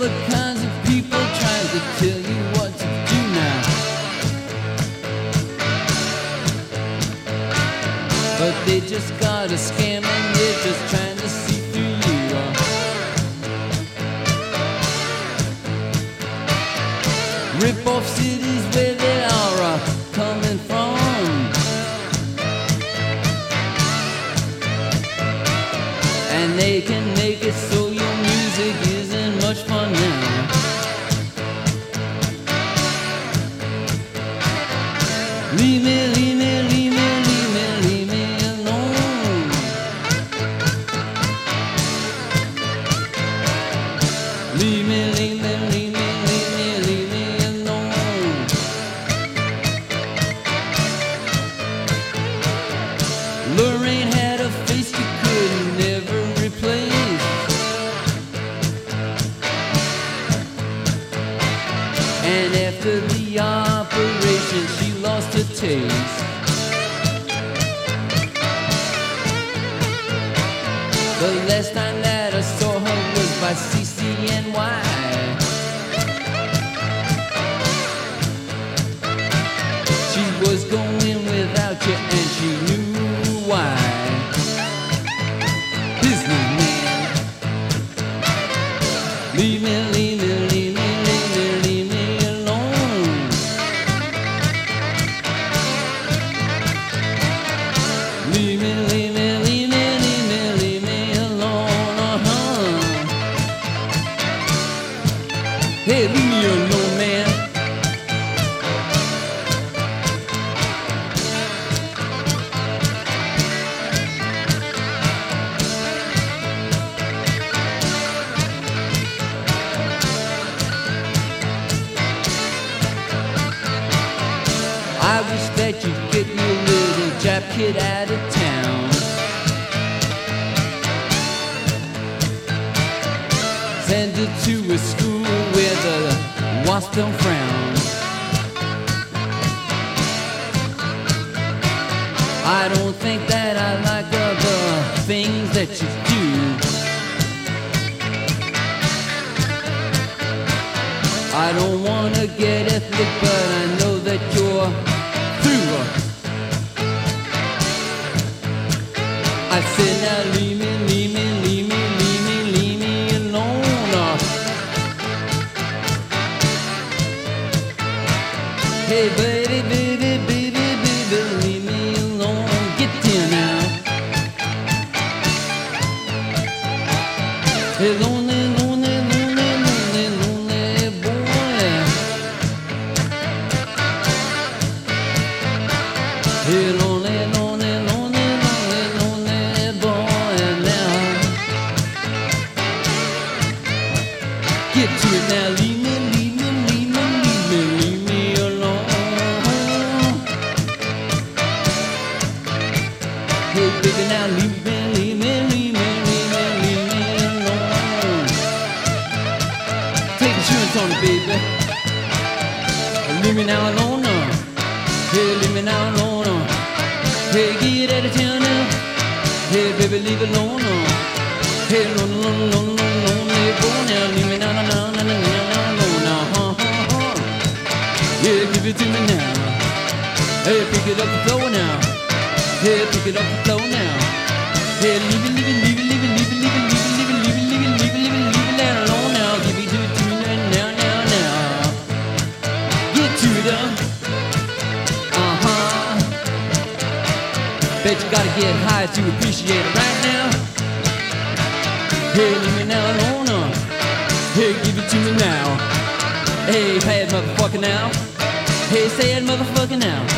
the kinds of people trying to tell you what to do now. But they just got a scam and they're just trying to see through you. Rip off cities where they are coming from. And they can make it so your music isn't much fun now. Leave me, leave me, leave me, leave me, leave me alone. Leave me, leave me, leave me, leave me, leave me alone. Lorraine had a face you could never replace. And after the operation, she lost her taste. The last time that I saw her was by CCNY. She was going without you and she knew why. Businessman. Leave me, leave me, leave me, leave me, leave me alone. Leave me, leave me, leave me, leave me, leave me alone. Hey, leave me alone, man. I wish that you'd get me a little Jap kid out of town. Send her to a school where the wasp don't frown. I don't think that I like other things that you do. I don't wanna get ethnic, but I know that you're through. I said now leave me, leave me, leave me, leave me, leave me alone. Hey baby, baby, baby, baby, leave me alone. Get there now. Hey lonely, lonely, lonely, lonely, lonely boy. Hey lonely, lonely, lonely, lonely, lonely boy now. Get to it now, leave me, leave me, leave me, leave me, leave me alone. Hey baby now, leave me, leave me, leave me, leave me, leave me alone. Take insurance on it, baby. Leave me now alone. Hey, leave me now alone. Hey, get out of town now. Hey, baby, leave it alone. Hey, lonely, lonely, lonely, lonely boy now. Leave me now, now, now, now, now, now, alone. Yeah, give it to me now. Hey, pick it up the floor now. Hey, pick it up the floor now. Hey, leave it, leave it, leave it, leave it, leave it, leave it, leave it, leave it, leave it, leave it, leave it, leave it, leave it now alone now. Give it to me now, now, now. Get to the. Bet you gotta get high to appreciate it right now. Hey, leave me now alone. Hey, give it to me now. Hey, bad motherfucker now. Hey, say it motherfucker now.